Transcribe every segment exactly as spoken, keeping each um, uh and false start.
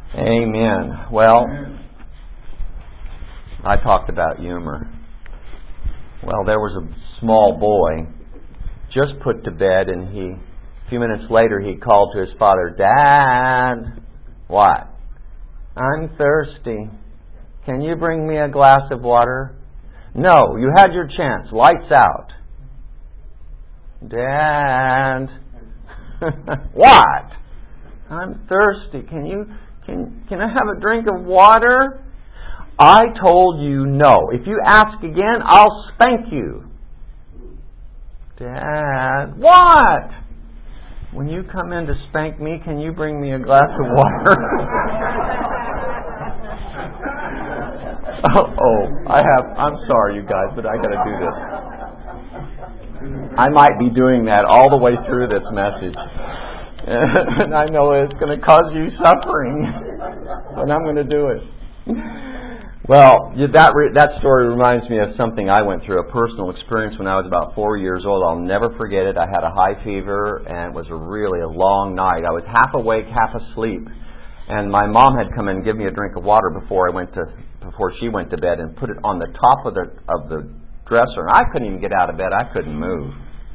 Amen. Well, I talked about humor. Well, there was a small boy just put to bed, and he, a few minutes later, he called to his father, "Dad, what? I'm thirsty. Can you bring me a glass of water?" "No, you had your chance. Lights out." "Dad, what? I'm thirsty. Can you can can I have a drink of water?" "I told you no. If you ask again, I'll spank you." "Dad, what? When you come in to spank me, can you bring me a glass of water?" oh, oh, I have. I'm sorry, you guys, but I got to do this. I might be doing that all the way through this message, and I know it's going to cause you suffering, but I'm going to do it. Well, that re- that story reminds me of something I went through, a personal experience when I was about four years old. I'll never forget it. I had a high fever, and it was a really a long night. I was half awake, half asleep, and my mom had come and give me a drink of water before I went to before she went to bed, and put it on the top of the of the dresser. And I couldn't even get out of bed. I couldn't move.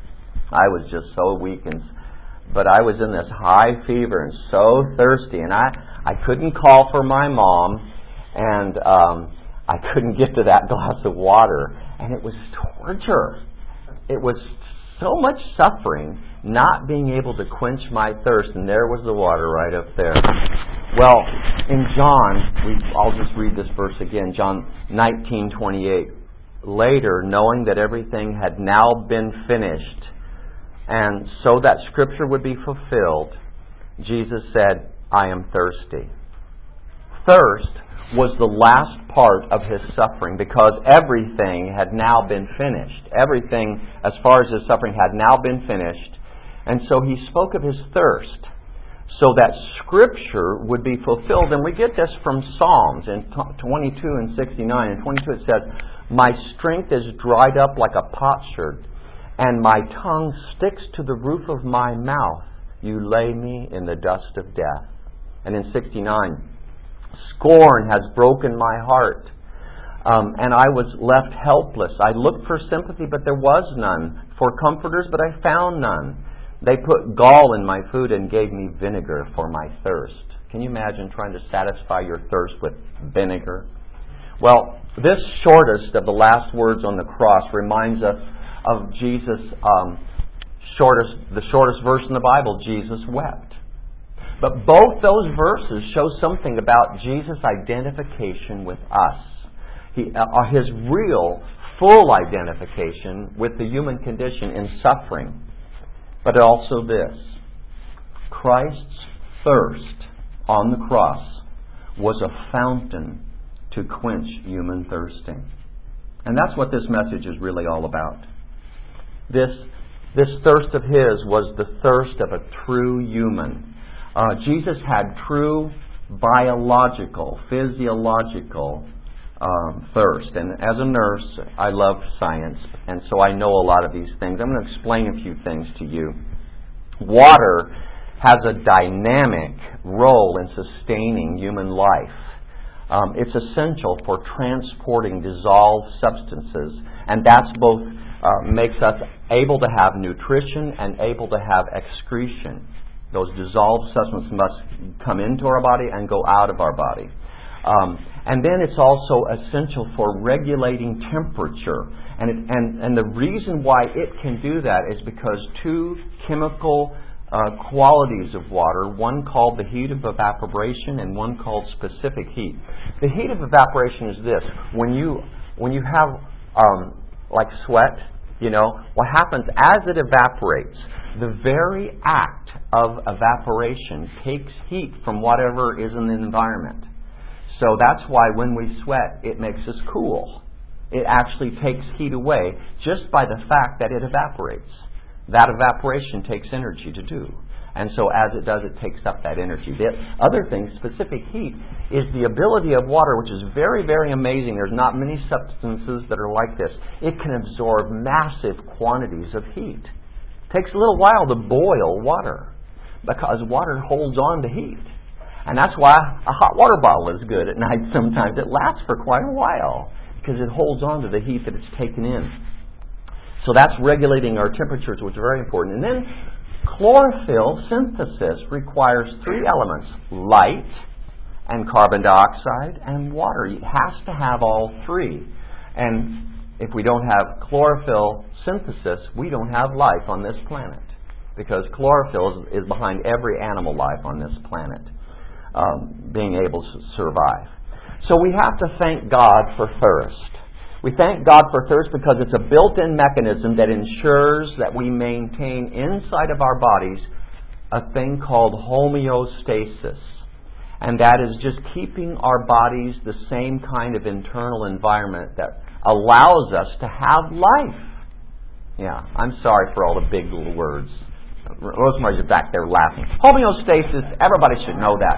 I was just so weak, and but I was in this high fever and so thirsty, and I I couldn't call for my mom. And um, I couldn't get to that glass of water. And it was torture. It was so much suffering not being able to quench my thirst. And there was the water right up there. Well, in John, we, I'll just read this verse again. John nineteen twenty-eight. Later, knowing that everything had now been finished, and so that Scripture would be fulfilled, Jesus said, "I am thirsty." Thirst was the last part of His suffering, because everything had now been finished. Everything, as far as His suffering, had now been finished. And so He spoke of His thirst, so that Scripture would be fulfilled. And we get this from Psalms in twenty-two and sixty-nine. In twenty-two it says, "My strength is dried up like a potsherd, and my tongue sticks to the roof of my mouth. You lay me in the dust of death." And in sixty-nine, "Scorn has broken my heart, um, and I was left helpless. I looked for sympathy, but there was none. For comforters, but I found none. They put gall in my food and gave me vinegar for my thirst." Can you imagine trying to satisfy your thirst with vinegar? Well, this shortest of the last words on the cross reminds us of Jesus' um, shortest, the shortest verse in the Bible. Jesus wept. But both those verses show something about Jesus' identification with us. He, uh, his real, full identification with the human condition in suffering. But also this: Christ's thirst on the cross was a fountain to quench human thirsting. And that's what this message is really all about. This, this thirst of His was the thirst of a true human. Uh, Jesus had true biological, physiological um, thirst. And as a nurse, I love science, and so I know a lot of these things. I'm going to explain a few things to you. Water has a dynamic role in sustaining human life. Um, it's essential for transporting dissolved substances, and that's both uh, makes us able to have nutrition and able to have excretion. Those dissolved substances must come into our body and go out of our body. Um, and then it's also essential for regulating temperature. And, it, and, and the reason why it can do that is because two chemical uh, qualities of water, one called the heat of evaporation and one called specific heat. The heat of evaporation is this: when you when you have um, like sweat, you know, what happens as it evaporates, the very act of evaporation takes heat from whatever is in the environment. So that's why when we sweat, it makes us cool. It actually takes heat away just by the fact that it evaporates. That evaporation takes energy to do. And so as it does, it takes up that energy. The other thing, specific heat, is the ability of water, which is very, very amazing. There's not many substances that are like this. It can absorb massive quantities of heat. It takes a little while to boil water because water holds on to heat. And that's why a hot water bottle is good at night sometimes. It lasts for quite a while because it holds on to the heat that it's taken in. So that's regulating our temperatures, which is very important. And then chlorophyll synthesis requires three elements: light and carbon dioxide and water. It has to have all three. And if we don't have chlorophyll synthesis, we don't have life on this planet, because chlorophyll is, is behind every animal life on this planet um, being able to survive. So we have to thank God for thirst. We thank God for thirst because it's a built-in mechanism that ensures that we maintain inside of our bodies a thing called homeostasis. And that is just keeping our bodies the same kind of internal environment that allows us to have life. Yeah, I'm sorry for all the big little words. Rosemary's back there laughing. Homeostasis, everybody should know that.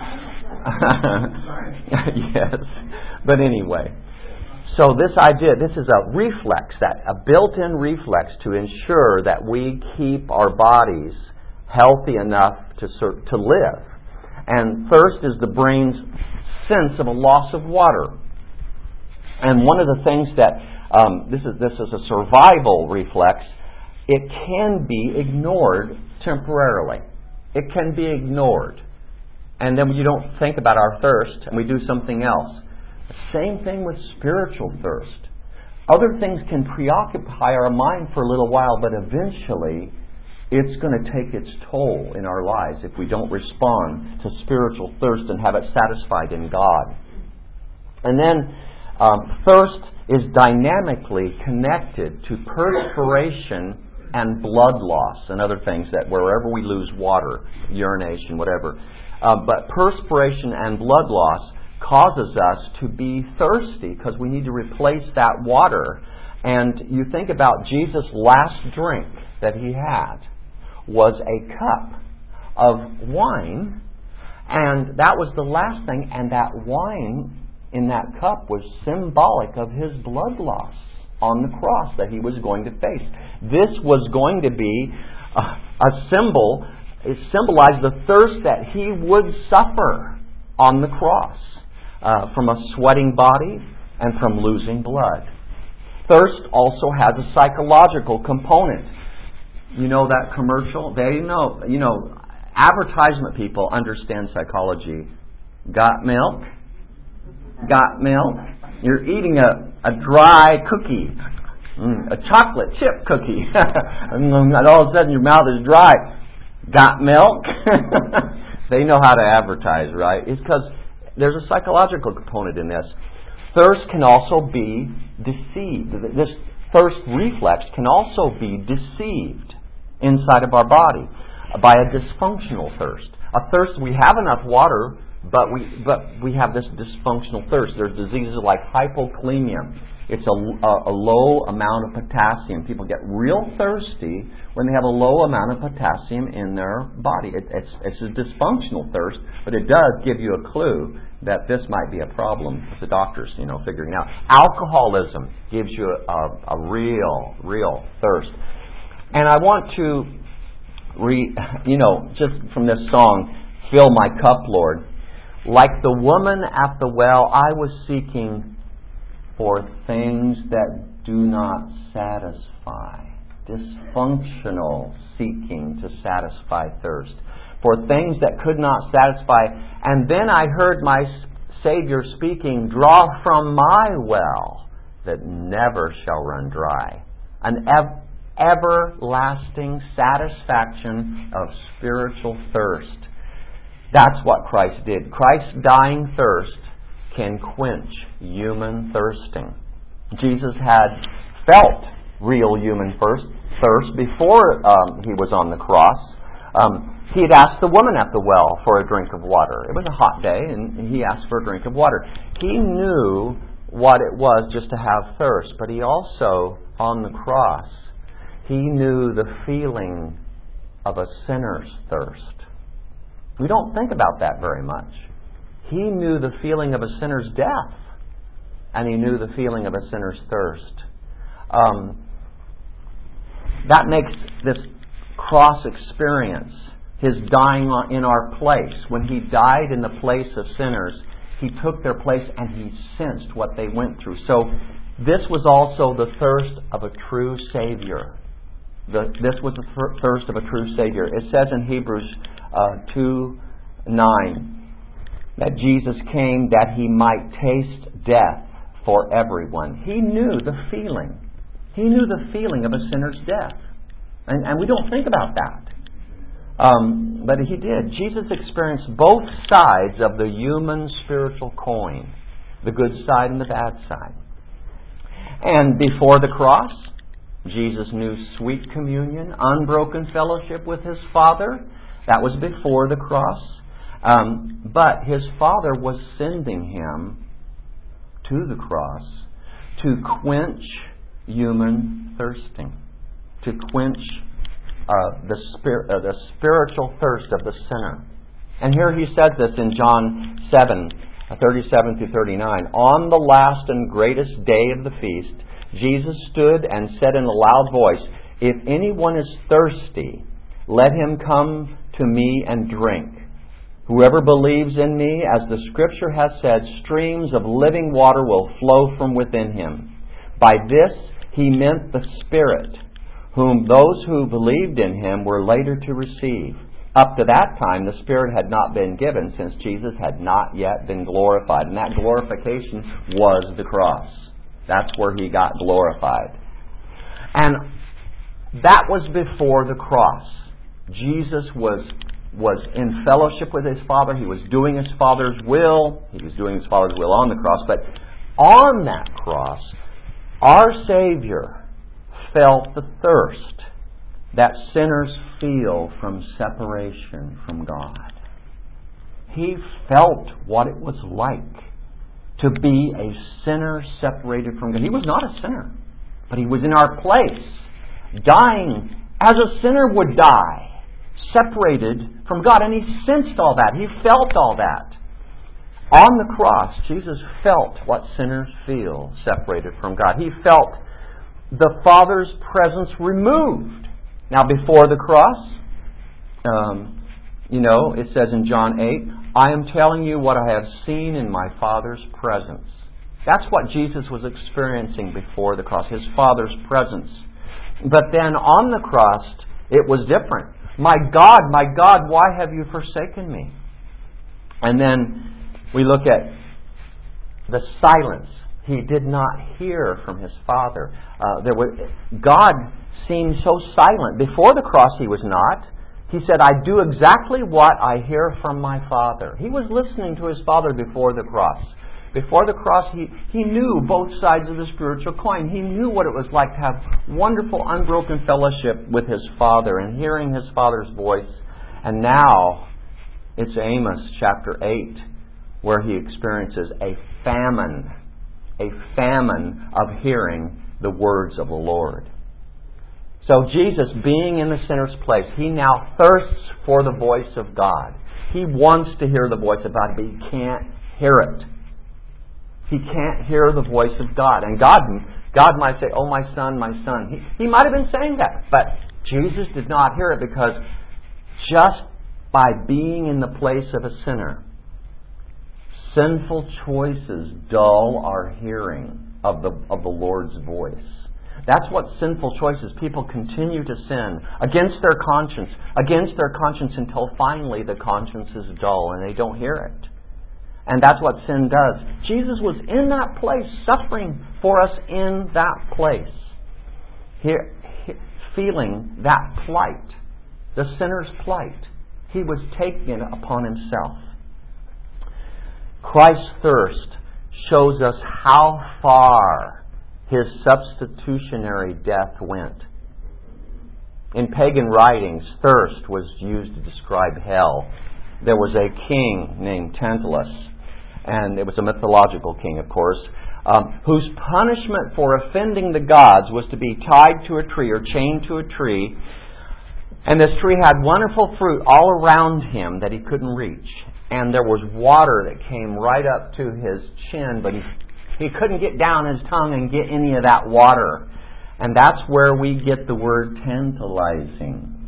Yes. But anyway, so this idea, this is a reflex, that a built-in reflex to ensure that we keep our bodies healthy enough to to live. And thirst is the brain's sense of a loss of water. And one of the things that um, this is this is a survival reflex. It can be ignored temporarily. It can be ignored, and then you don't think about our thirst, and we do something else. Same thing with spiritual thirst. Other things can preoccupy our mind for a little while, but eventually it's going to take its toll in our lives if we don't respond to spiritual thirst and have it satisfied in God. And then um, thirst is dynamically connected to perspiration and blood loss and other things, that wherever we lose water, urination, whatever. Uh, but perspiration and blood loss causes us to be thirsty because we need to replace that water. And you think about Jesus' last drink that he had was a cup of wine, and that was the last thing, and that wine in that cup was symbolic of his blood loss on the cross that he was going to face. This was going to be a, a symbol, it symbolized the thirst that he would suffer on the cross uh, from a sweating body and from losing blood. Thirst also has a psychological component. You know that commercial? They know, you know, advertisement people understand psychology. Got milk? Got milk? You're eating a, a dry cookie, mm, a chocolate chip cookie, and all of a sudden your mouth is dry. Got milk? They know how to advertise, right? It's because there's a psychological component in this. Thirst can also be deceived. This thirst reflex can also be deceived inside of our body by a dysfunctional thirst. A thirst, we have enough water, but we but we have this dysfunctional thirst. There's diseases like hypokalemia. It's a, a, a low amount of potassium. People get real thirsty when they have a low amount of potassium in their body. It, it's, it's a dysfunctional thirst, but it does give you a clue that this might be a problem with the doctors, you know, figuring it out. Alcoholism gives you a, a, a real, real thirst. And I want to, re, you know, just from this song, Fill My Cup, Lord. Like the woman at the well, I was seeking for things that do not satisfy. Dysfunctional seeking to satisfy thirst. For things that could not satisfy. And then I heard my Savior speaking, draw from my well that never shall run dry. An ev- everlasting satisfaction of spiritual thirst. That's what Christ did. Christ's dying thirst can quench human thirsting. Jesus had felt real human thirst, thirst before um, he was on the cross. Um, he had asked the woman at the well for a drink of water. It was a hot day, and he asked for a drink of water. He knew what it was just to have thirst, but he also, on the cross, he knew the feeling of a sinner's thirst. We don't think about that very much. He knew the feeling of a sinner's death, and he knew the feeling of a sinner's thirst. Um, that makes this cross experience His dying in our place. When He died in the place of sinners, He took their place and He sensed what they went through. So this was also the thirst of a true Savior. The, this was the thirst of a true Savior. It says in Hebrews uh, two nine that Jesus came that He might taste death for everyone. He knew the feeling. He knew the feeling of a sinner's death. And, and we don't think about that. Um, but He did. Jesus experienced both sides of the human spiritual coin. The good side and the bad side. And before the cross, Jesus knew sweet communion, unbroken fellowship with His Father. That was before the cross. Um, but His Father was sending Him to the cross to quench human thirsting. To quench uh, the, spir- uh, the spiritual thirst of the sinner. And here He said this in John seven, thirty-seven through thirty-nine. On the last and greatest day of the feast, Jesus stood and said in a loud voice, "If anyone is thirsty, let him come to me and drink. Whoever believes in me, as the Scripture has said, streams of living water will flow from within him." By this He meant the Spirit, whom those who believed in Him were later to receive. Up to that time, the Spirit had not been given, since Jesus had not yet been glorified. And that glorification was the cross. That's where He got glorified. And that was before the cross. Jesus was, was in fellowship with His Father. He was doing His Father's will. He was doing His Father's will on the cross. But on that cross, our Savior felt the thirst that sinners feel from separation from God. He felt what it was like to be a sinner separated from God. He was not a sinner, but He was in our place, dying as a sinner would die, separated from God. And He sensed all that. He felt all that. On the cross, Jesus felt what sinners feel separated from God. He felt the Father's presence removed. Now, before the cross, um, you know, it says in John eight, "I am telling you what I have seen in my Father's presence." That's what Jesus was experiencing before the cross, His Father's presence. But then on the cross, it was different. "My God, my God, why have you forsaken me?" And then we look at the silence. He did not hear from His Father. Uh, there was, God seemed so silent. Before the cross, He was not. He said, "I do exactly what I hear from my Father." He was listening to His Father before the cross. Before the cross, he, he knew both sides of the spiritual coin. He knew what it was like to have wonderful, unbroken fellowship with His Father and hearing His Father's voice. And now, it's Amos chapter eight, where he experiences a famine, a famine of hearing the words of the Lord. So Jesus, being in the sinner's place, He now thirsts for the voice of God. He wants to hear the voice of God, but He can't hear it. He can't hear the voice of God. And God, God might say, "Oh, my son, my son." He, he might have been saying that, but Jesus did not hear it, because just by being in the place of a sinner, sinful choices dull our hearing of the of the Lord's voice. That's what sinful choices. People continue to sin against their conscience, against their conscience, until finally the conscience is dull and they don't hear it. And that's what sin does. Jesus was in that place, suffering for us in that place, here, feeling that plight, the sinner's plight. He was taking it upon Himself. Christ's thirst shows us how far His substitutionary death went. In pagan writings, thirst was used to describe hell. There was a king named Tantalus, and it was a mythological king, of course, um, whose punishment for offending the gods was to be tied to a tree or chained to a tree. And this tree had wonderful fruit all around him that he couldn't reach. And there was water that came right up to his chin, but he, he couldn't get down his tongue and get any of that water. And that's where we get the word tantalizing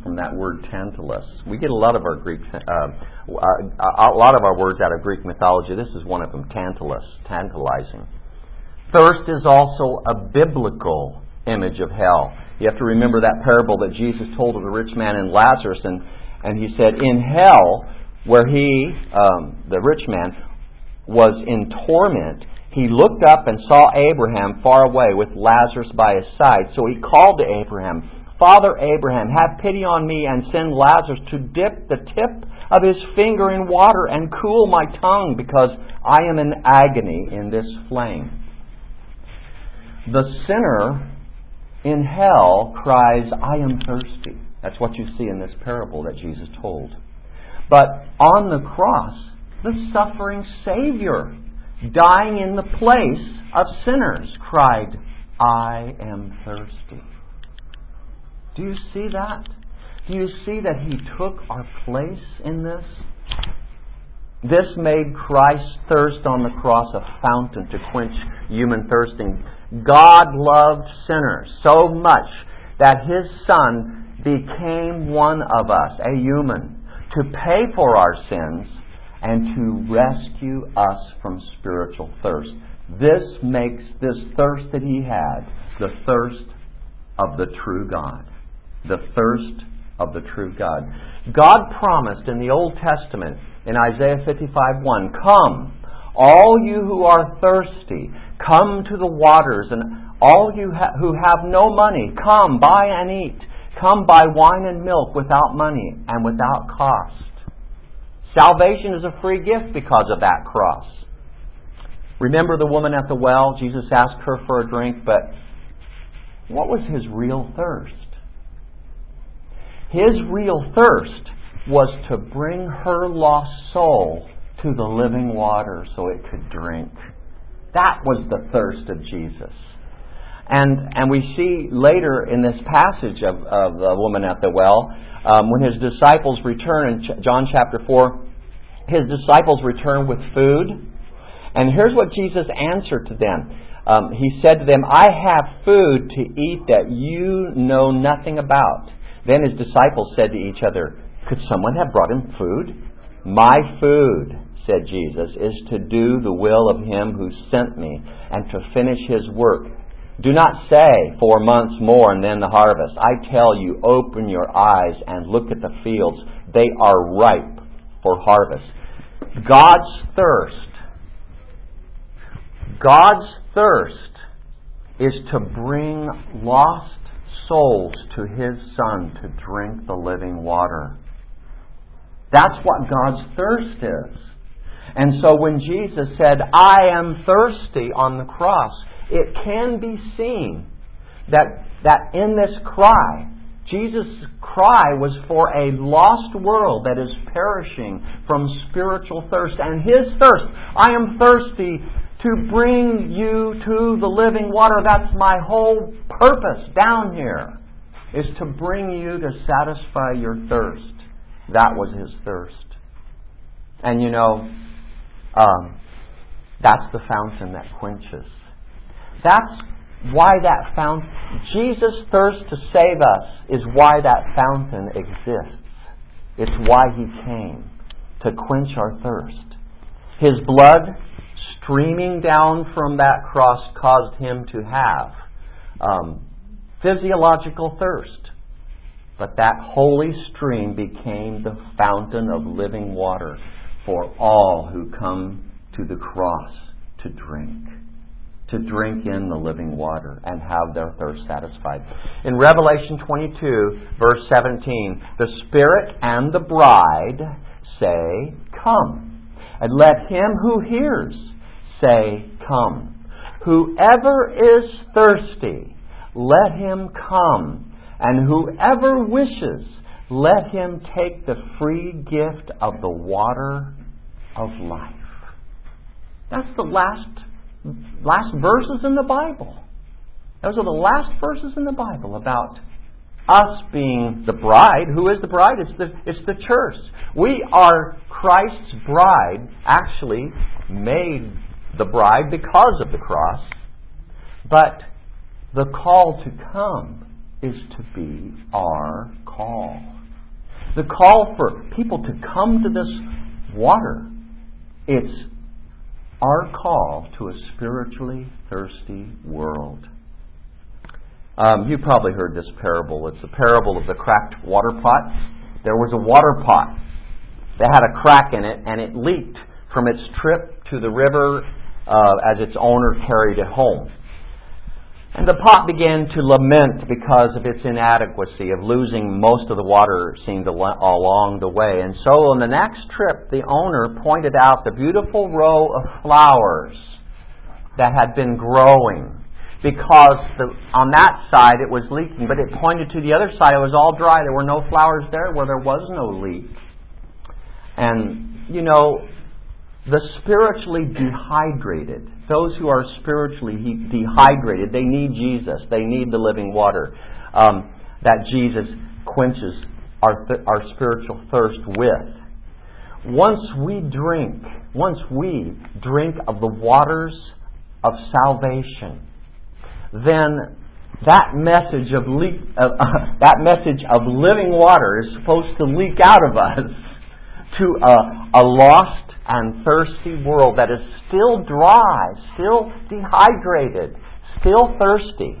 from that word Tantalus. We get a lot of our Greek, uh, a lot of our words out of Greek mythology. This is one of them, Tantalus, tantalizing. Thirst is also a biblical image of hell. You have to remember that parable that Jesus told of the rich man and Lazarus, and, and he said, in hell, where he, um, the rich man, was in torment, he looked up and saw Abraham far away with Lazarus by his side. So he called to Abraham, Father Abraham, have pity on me and send Lazarus to dip the tip of his finger in water and cool my tongue, because I am in agony in this flame. The sinner in hell cries, I am thirsty. That's what you see in this parable that Jesus told. But on the cross, the suffering Savior, dying in the place of sinners, cried, I am thirsty. Do you see that? Do you see that He took our place in this? This made Christ's thirst on the cross a fountain to quench human thirsting. God loved sinners so much that His Son became one of us, a human, to pay for our sins and to rescue us from spiritual thirst. This makes this thirst that He had the thirst of the true God. The thirst of the true God. God promised in the Old Testament, in Isaiah fifty-five one, come, all you who are thirsty, come to the waters, and all you ha- who have no money, come, buy and eat. Come, buy wine and milk without money and without cost. Salvation is a free gift because of that cross. Remember the woman at the well? Jesus asked her for a drink, but what was His real thirst? His real thirst was to bring her lost soul to the living water so it could drink. That was the thirst of Jesus. And and we see later in this passage of, of the woman at the well, um, when His disciples return in Ch- John chapter four, His disciples return with food. And here's what Jesus answered to them. Um, he said to them, I have food to eat that you know nothing about. Then His disciples said to each other, could someone have brought Him food? My food, said Jesus, is to do the will of Him who sent me and to finish His work. Do not say, four months more and then the harvest. I tell you, open your eyes and look at the fields. They are ripe for harvest. God's thirst, God's thirst is to bring lost souls to His Son to drink the living water. That's what God's thirst is. And so when Jesus said, I am thirsty on the cross, it can be seen that, that in this cry, Jesus' cry was for a lost world that is perishing from spiritual thirst. And His thirst, I am thirsty to bring you to the living water. That's my whole purpose down here, is to bring you to satisfy your thirst. That was His thirst. And you know, um, that's the fountain that quenches. That's why that fountain, Jesus' thirst to save us is why that fountain exists. It's why He came, to quench our thirst. His blood streaming down from that cross caused Him to have um, physiological thirst. But that holy stream became the fountain of living water for all who come to the cross to drink. To drink in the living water and have their thirst satisfied. In Revelation twenty-two, verse seventeen, the Spirit and the bride say, come. And let him who hears say, come. Whoever is thirsty, let him come. And whoever wishes, let him take the free gift of the water of life. That's the last last verses in the Bible. Those are the last verses in the Bible about us being the bride. Who is the bride? It's the, it's the church. We are Christ's bride, actually made the bride because of the cross. But the call to come is to be our call. the call for people to come to this water. It's our call to a spiritually thirsty world. Um, you probably heard this parable. It's the parable of the cracked water pot. There was a water pot that had a crack in it, and it leaked from its trip to the river uh, as its owner carried it home. And the pot began to lament because of its inadequacy, of losing most of the water, it seemed, along the way. And so on the next trip, the owner pointed out the beautiful row of flowers that had been growing. Because the, on that side it was leaking, but it pointed to the other side, it was all dry. There were no flowers there where there was no leak. And, you know, the spiritually dehydrated, those who are spiritually dehydrated, they need Jesus. They need the living water um, that Jesus quenches our, th- our spiritual thirst with. Once we drink, once we drink of the waters of salvation, then that message of leak, uh, that message of living water is supposed to leak out of us to a, a lost and thirsty world that is still dry, still dehydrated, still thirsty.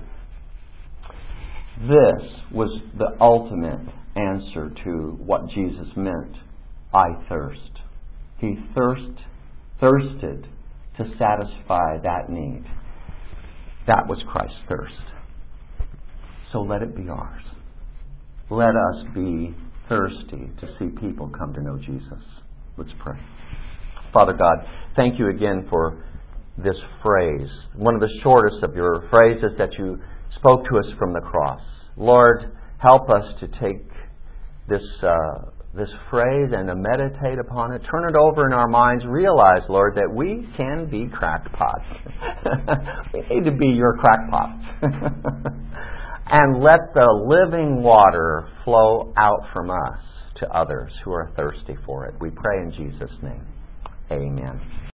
This was the ultimate answer to what Jesus meant. I thirst. He thirst, thirsted to satisfy that need. That was Christ's thirst. So let it be ours. Let us be thirsty to see people come to know Jesus. Let's pray. Father God, thank you again for this phrase, one of the shortest of your phrases that you spoke to us from the cross. Lord, help us to take this uh, this phrase and to meditate upon it, turn it over in our minds, realize, Lord, that we can be crackpots. We need to be your crackpots. And let the living water flow out from us to others who are thirsty for it. We pray in Jesus' name. Amen.